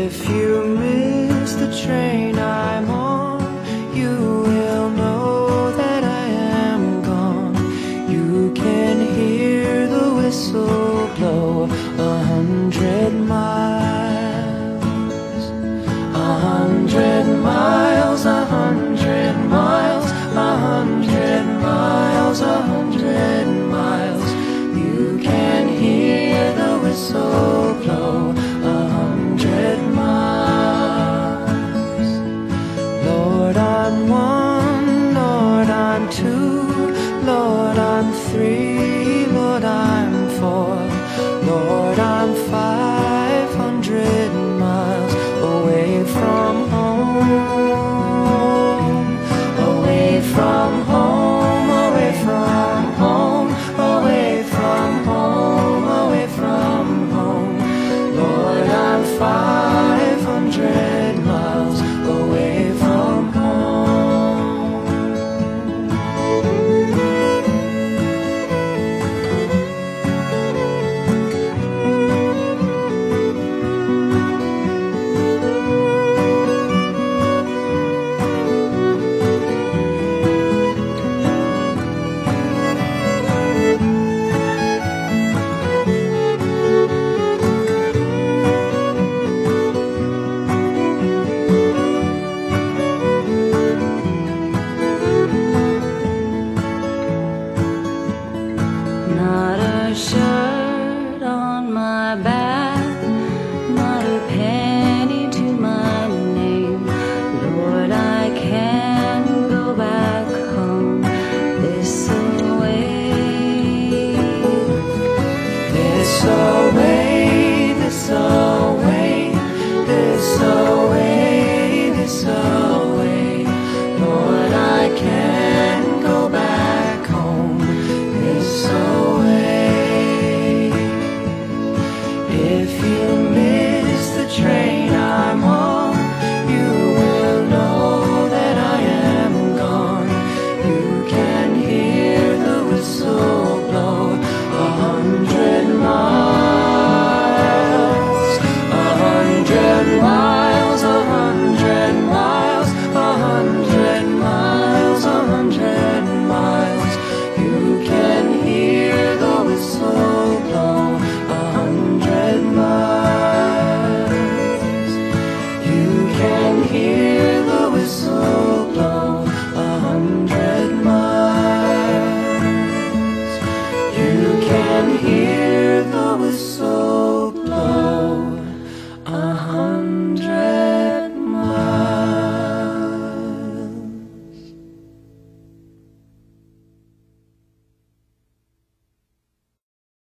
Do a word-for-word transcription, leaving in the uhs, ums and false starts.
If you miss the train I'm on, you will know that I am gone. You can hear the whistle blow a hundred miles, a hundred miles, a hundred miles, a hundred miles, a hundred miles. You can hear the whistle blow a hundred miles. Lord, I'm one, Lord, I'm two, Lord, I'm three, Lord, I'm four, Lord, I'm five hundred miles away from home, away from home, away from home, away from home, away from home. Lord, I'm five hundred miles away from home. Not a shirt on my back, not a penny to my name. Lord, I can go back home this away, This away, this away, this away, this away. Lord, I can go back home this away. If you miss the train I'm on, you will know that I am gone. You can hear the whistle blow a hundred miles, a hundred miles, a hundred miles, a hundred miles, a hundred miles. You can hear the whistle blow a hundred miles. You can hear the whistle blow a hundred miles. You can hear the whistle